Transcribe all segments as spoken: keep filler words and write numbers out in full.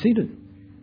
Seated.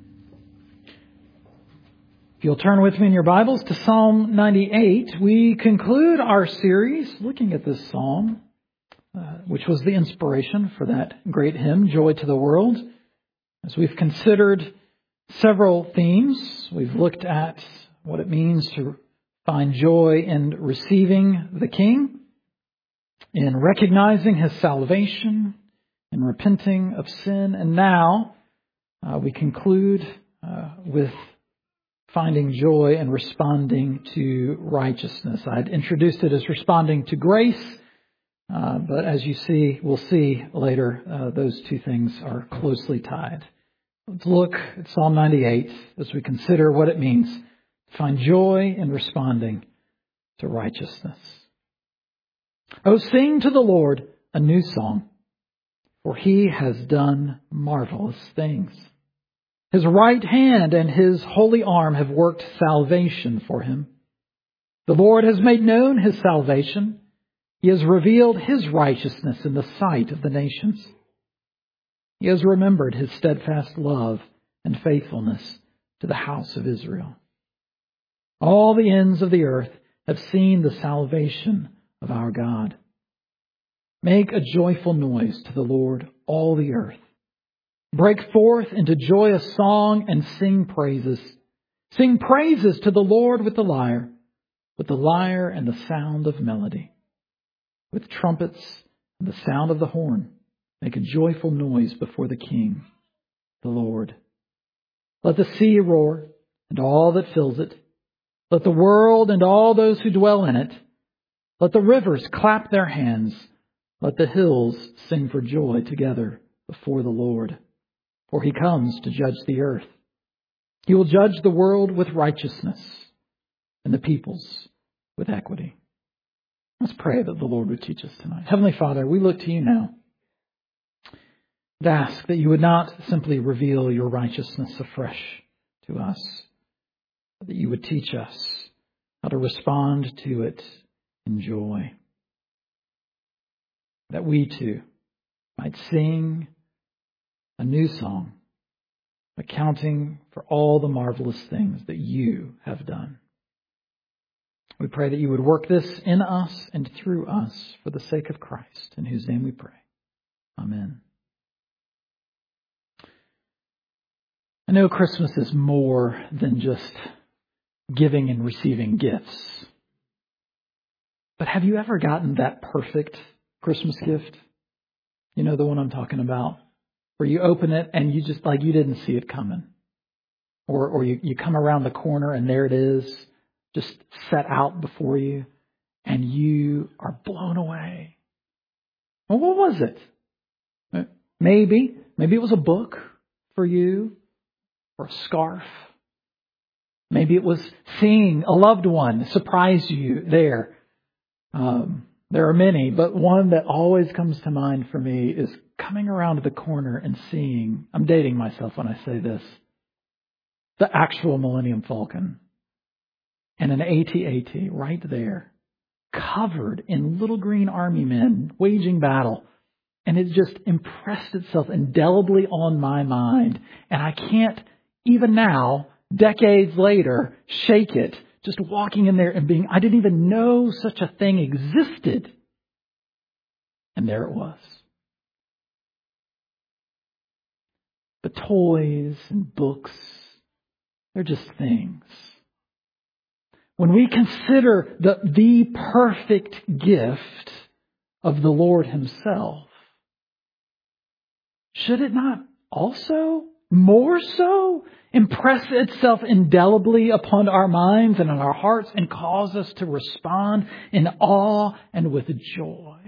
If you'll turn with me in your Bibles to Psalm ninety-eight, we conclude our series looking at this psalm, uh, which was the inspiration for that great hymn, Joy to the World. As we've considered several themes, we've looked at what it means to find joy in receiving the King, in recognizing His salvation, in repenting of sin, and now Uh, we conclude uh, with finding joy and responding to righteousness. I'd introduced it as responding to grace, uh, but as you see, we'll see later, uh, those two things are closely tied. Let's look at Psalm ninety-eight as we consider what it means to find joy in responding to righteousness. Oh, sing to the Lord a new song, for He has done marvelous things. His right hand and His holy arm have worked salvation for Him. The Lord has made known His salvation. He has revealed His righteousness in the sight of the nations. He has remembered His steadfast love and faithfulness to the house of Israel. All the ends of the earth have seen the salvation of our God. Make a joyful noise to the Lord, all the earth. Break forth into joyous song and sing praises. Sing praises to the Lord with the lyre, with the lyre and the sound of melody, with trumpets and the sound of the horn. Make a joyful noise before the King, the Lord. Let the sea roar and all that fills it. Let the world and all those who dwell in it. Let the rivers clap their hands. Let the hills sing for joy together before the Lord. For He comes to judge the earth. He will judge the world with righteousness and the peoples with equity. Let's pray that the Lord would teach us tonight. Heavenly Father, we look to You now and ask that You would not simply reveal Your righteousness afresh to us, but that You would teach us how to respond to it in joy. That we too might sing a new song, accounting for all the marvelous things that You have done. We pray that You would work this in us and through us for the sake of Christ, in whose name we pray. Amen. I know Christmas is more than just giving and receiving gifts. But have you ever gotten that perfect Christmas gift? You know the one I'm talking about? Where you open it and you just like you didn't see it coming. Or or you, you come around the corner and there it is, just set out before you, and you are blown away. Well, what was it? Maybe, maybe it was a book for you, or a scarf. Maybe it was seeing a loved one surprise you there. Um, there are many, but one that always comes to mind for me is coming around the corner and seeing, I'm dating myself when I say this, the actual Millennium Falcon and an A T A T right there, covered in little green army men waging battle. And it just impressed itself indelibly on my mind. And I can't, even now, decades later, shake it. Just walking in there and being, I didn't even know such a thing existed. And there it was. But toys and books, they're just things. When we consider the, the perfect gift of the Lord Himself, should it not also, more so, impress itself indelibly upon our minds and on our hearts and cause us to respond in awe and with joy?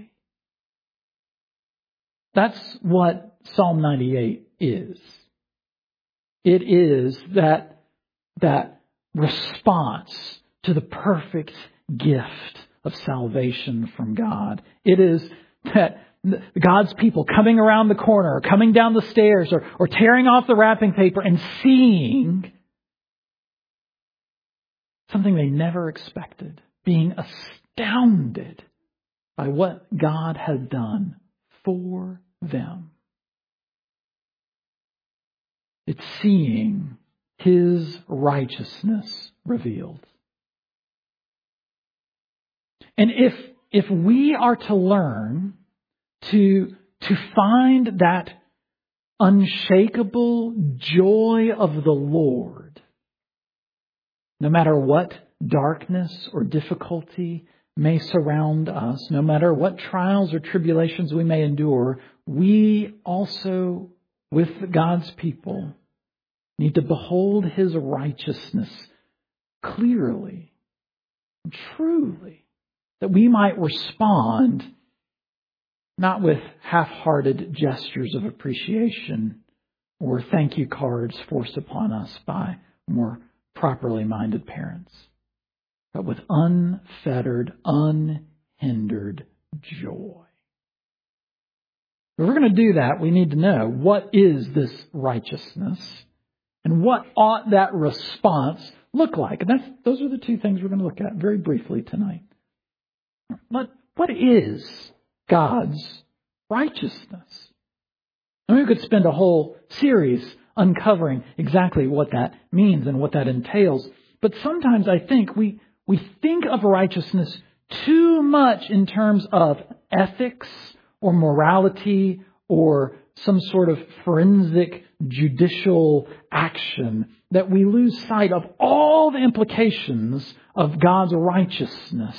That's what Psalm ninety-eight is. It is that, that response to the perfect gift of salvation from God. It is that God's people coming around the corner or coming down the stairs or, or tearing off the wrapping paper and seeing something they never expected, being astounded by what God had done for them. It's seeing His righteousness revealed. And if if we are to learn to, to find that unshakable joy of the Lord, no matter what darkness or difficulty may surround us, no matter what trials or tribulations we may endure, we also, with God's people, need to behold His righteousness clearly and truly, that we might respond not with half-hearted gestures of appreciation or thank you cards forced upon us by more properly minded parents, but with unfettered, unhindered joy. If we're going to do that, we need to know what is this righteousness and what ought that response look like. And that's, those are the two things we're going to look at very briefly tonight. But what is God's righteousness? And we could spend a whole series uncovering exactly what that means and what that entails. But sometimes I think we, we think of righteousness too much in terms of ethics or morality or some sort of forensic judicial action, that we lose sight of all the implications of God's righteousness.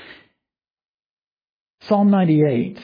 Psalm ninety-eight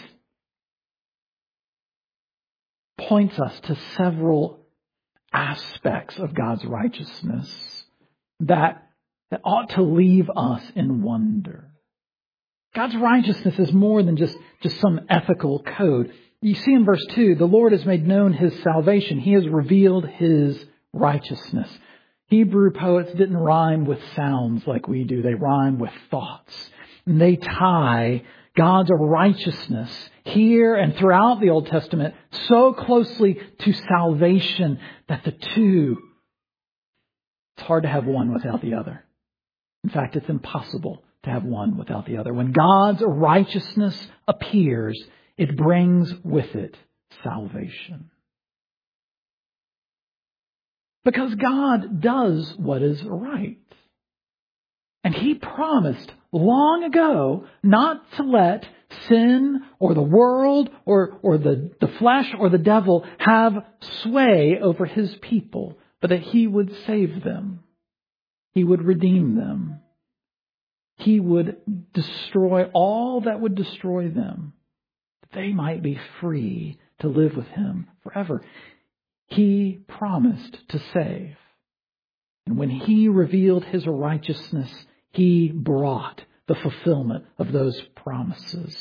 points us to several aspects of God's righteousness that, that ought to leave us in wonder. God's righteousness is more than just, just some ethical code. You see in verse two, the Lord has made known His salvation. He has revealed His righteousness. Hebrew poets didn't rhyme with sounds like we do. They rhyme with thoughts. And they tie God's righteousness here and throughout the Old Testament so closely to salvation that the two, it's hard to have one without the other. In fact, it's impossible to have one without the other. When God's righteousness appears, it brings with it salvation. Because God does what is right. And He promised long ago not to let sin or the world or, or the, the flesh or the devil have sway over His people, but that He would save them. He would redeem them. He would destroy all that would destroy them, that they might be free to live with Him forever. He promised to save. And when He revealed His righteousness, He brought the fulfillment of those promises.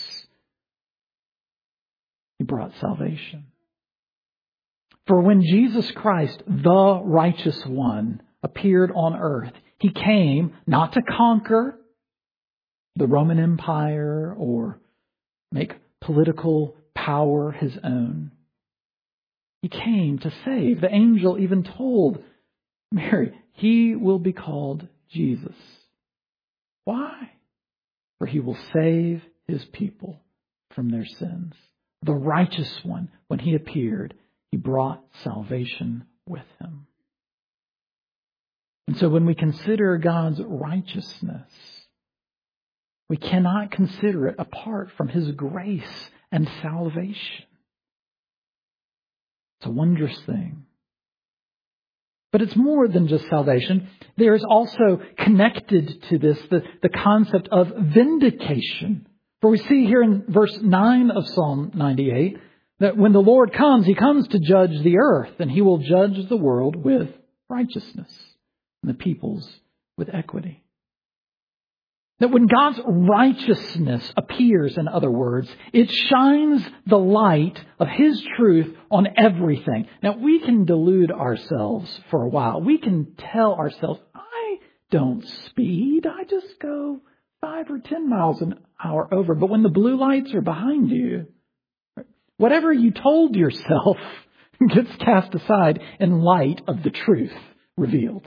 He brought salvation. For when Jesus Christ, the righteous one, appeared on earth, He came not to conquer the Roman Empire or make political power His own. He came to save. The angel even told Mary, He will be called Jesus. Why? For He will save His people from their sins. The righteous one, when He appeared, He brought salvation with Him. And so when we consider God's righteousness, we cannot consider it apart from His grace and salvation. It's a wondrous thing. But it's more than just salvation. There is also connected to this the, the concept of vindication. For we see here in verse nine of Psalm ninety-eight that when the Lord comes, He comes to judge the earth, and He will judge the world with righteousness and the peoples with equity. That when God's righteousness appears, in other words, it shines the light of His truth on everything. Now, we can delude ourselves for a while. We can tell ourselves, I don't speed. I just go five or ten miles an hour over. But when the blue lights are behind you, whatever you told yourself gets cast aside in light of the truth revealed.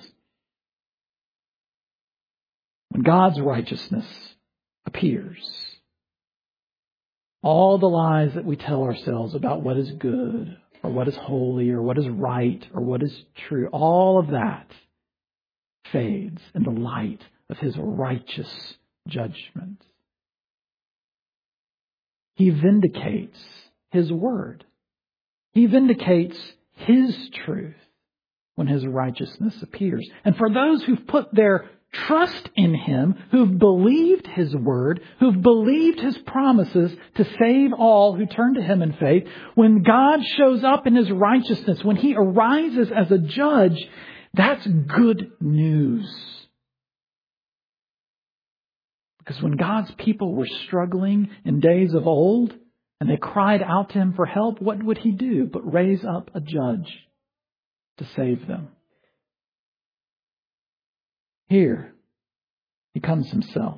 When God's righteousness appears, all the lies that we tell ourselves about what is good or what is holy, or what is right, or what is true. All of that fades in the light of His righteous judgment. He vindicates His word. He vindicates His truth when His righteousness appears. And for those who've put their trust in Him, who've believed His word, who've believed His promises to save all who turn to Him in faith, when God shows up in His righteousness, when He arises as a judge, that's good news. Because when God's people were struggling in days of old, and they cried out to Him for help, what would He do but raise up a judge to save them? Here, He comes Himself.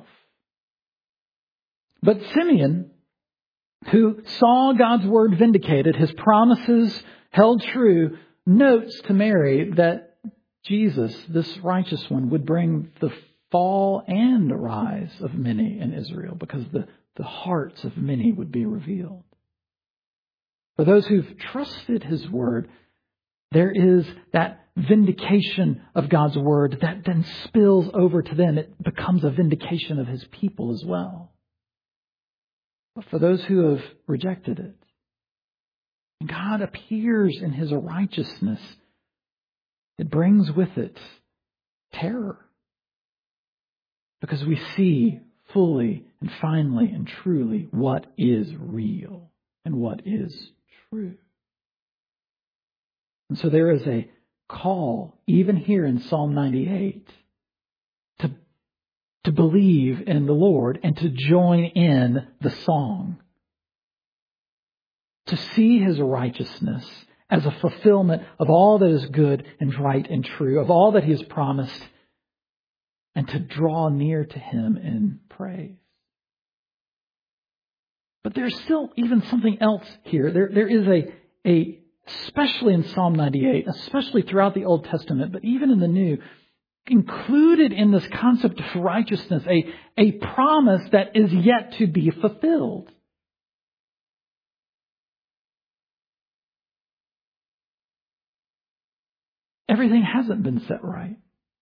But Simeon, who saw God's word vindicated, His promises held true, notes to Mary that Jesus, this righteous one, would bring the fall and rise of many in Israel, because the, the hearts of many would be revealed. For those who've trusted His word, there is that vindication of God's word that then spills over to them. It becomes a vindication of His people as well. But for those who have rejected it, God appears in His righteousness. It brings with it terror. Because we see fully and finally and truly what is real and what is true. And so there is a call, even here in Psalm ninety-eight, to, to believe in the Lord and to join in the song. To see His righteousness as a fulfillment of all that is good and right and true, of all that He has promised, and to draw near to Him in praise. But there's still even something else here. There, there is a, a, especially in Psalm ninety-eight, especially throughout the Old Testament, but even in the New, included in this concept of righteousness, a, a promise that is yet to be fulfilled. Everything hasn't been set right.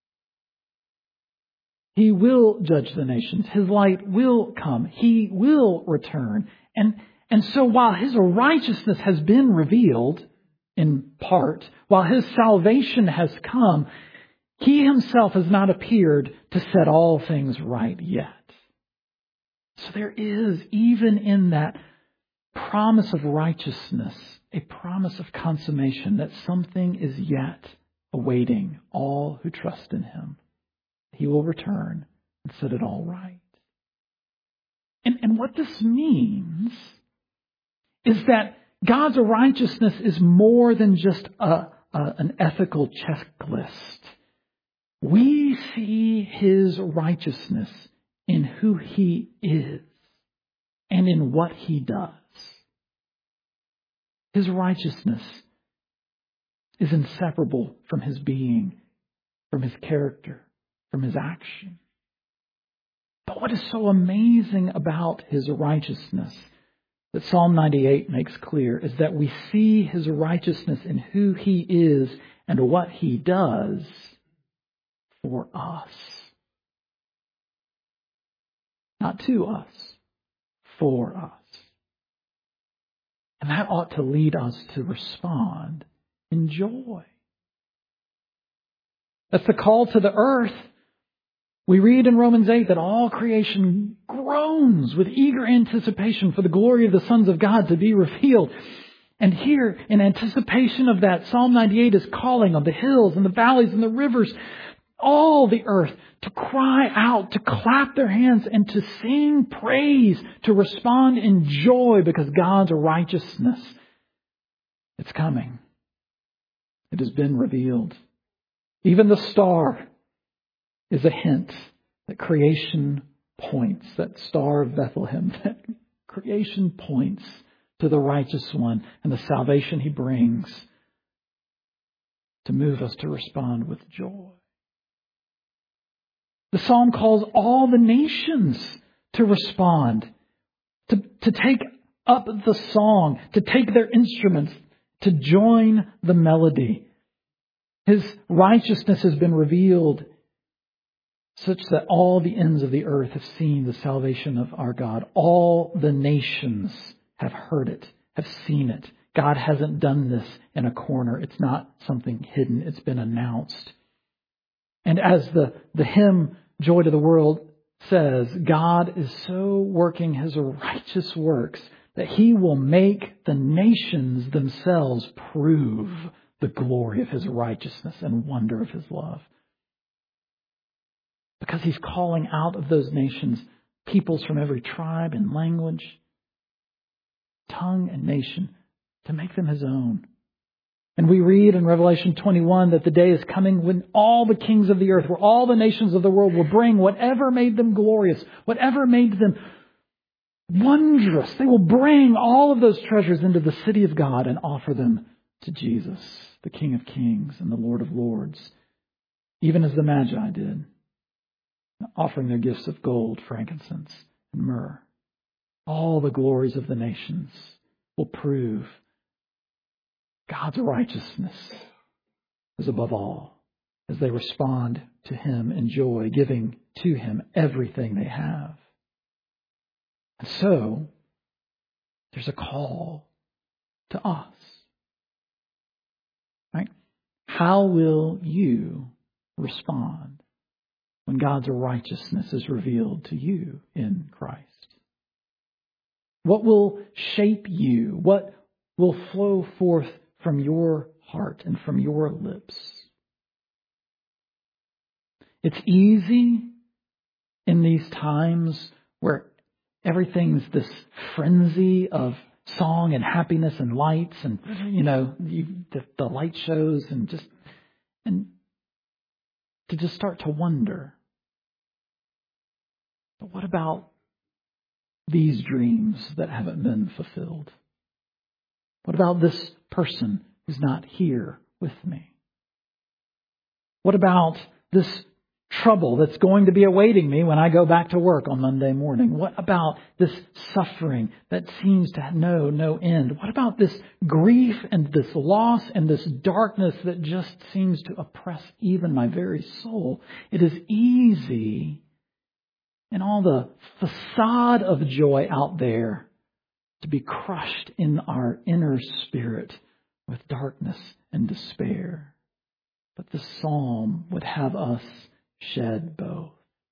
He will judge the nations. His light will come. He will return. And, and so while His righteousness has been revealed in part, while His salvation has come, He Himself has not appeared to set all things right yet. So there is, even in that promise of righteousness, a promise of consummation that something is yet awaiting all who trust in Him. He will return and set it all right. And, and what this means is that God's righteousness is more than just a, a, an ethical checklist. We see His righteousness in who He is and in what He does. His righteousness is inseparable from His being, from His character, from His action. But what is so amazing about His righteousness that Psalm ninety-eight makes clear is that we see His righteousness in who He is and what He does for us. Not to us, for us. And that ought to lead us to respond in joy. That's the call to the earth. We read in Romans eight that all creation groans with eager anticipation for the glory of the sons of God to be revealed. And here, in anticipation of that, Psalm ninety-eight is calling on the hills and the valleys and the rivers, all the earth, to cry out, to clap their hands and to sing praise, to respond in joy because God's righteousness, it's coming. It has been revealed. Even the star is a hint that creation points, that star of Bethlehem, that creation points to the righteous one and the salvation He brings to move us to respond with joy. The psalm calls all the nations to respond, to, to take up the song, to take their instruments, to join the melody. His righteousness has been revealed such that all the ends of the earth have seen the salvation of our God. All the nations have heard it, have seen it. God hasn't done this in a corner. It's not something hidden. It's been announced. And as the, the hymn, Joy to the World, says, God is so working His righteous works that He will make the nations themselves prove the glory of His righteousness and wonder of His love. Because He's calling out of those nations peoples from every tribe and language, tongue and nation to make them His own. And we read in Revelation twenty-one that the day is coming when all the kings of the earth, where all the nations of the world will bring whatever made them glorious, whatever made them wondrous. They will bring all of those treasures into the city of God and offer them to Jesus, the King of Kings and the Lord of Lords, even as the Magi did, offering their gifts of gold, frankincense, and myrrh. All the glories of the nations will prove God's righteousness is above all as they respond to Him in joy, giving to Him everything they have. And so, there's a call to us. Right? How will you respond when God's righteousness is revealed to you in Christ? What will shape you? What will flow forth from your heart and from your lips? It's easy in these times where everything's this frenzy of song and happiness and lights and, you know, you, the, the light shows and just, and to just start to wonder, but what about these dreams that haven't been fulfilled? What about this person who's not here with me? What about this trouble that's going to be awaiting me when I go back to work on Monday morning? What about this suffering that seems to know no end? What about this grief and this loss and this darkness that just seems to oppress even my very soul? It is easy in all the facade of joy out there to be crushed in our inner spirit with darkness and despair. But the psalm would have us shed both.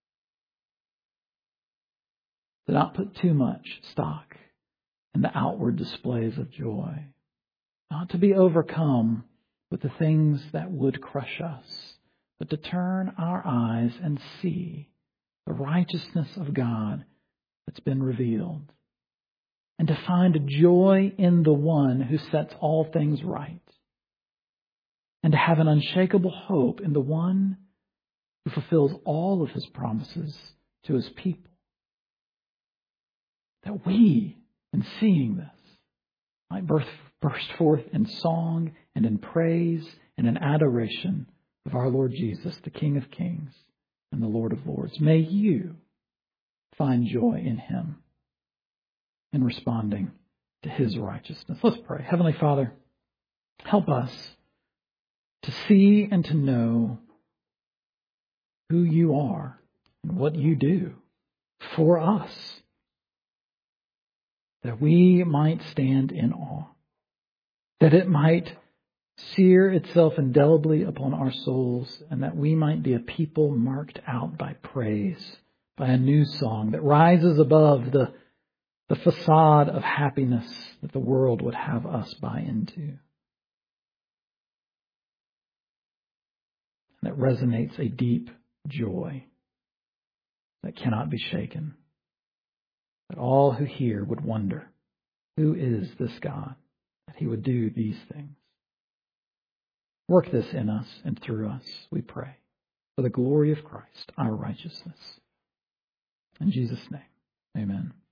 To not put too much stock in the outward displays of joy. Not to be overcome with the things that would crush us, but to turn our eyes and see the righteousness of God that's been revealed. And to find joy in the one who sets all things right. And to have an unshakable hope in the one who fulfills all of His promises to His people. That we, in seeing this, might burst forth in song and in praise and in adoration of our Lord Jesus, the King of Kings and the Lord of Lords. May you find joy in Him in responding to His righteousness. Let's pray. Heavenly Father, help us to see and to know who You are and what You do for us, that we might stand in awe, that it might sear itself indelibly upon our souls, and that we might be a people marked out by praise, by a new song that rises above the the facade of happiness that the world would have us buy into. That resonates a deep joy that cannot be shaken. That all who hear would wonder, who is this God that He would do these things? Work this in us and through us, we pray, for the glory of Christ, our righteousness. In Jesus' name, amen.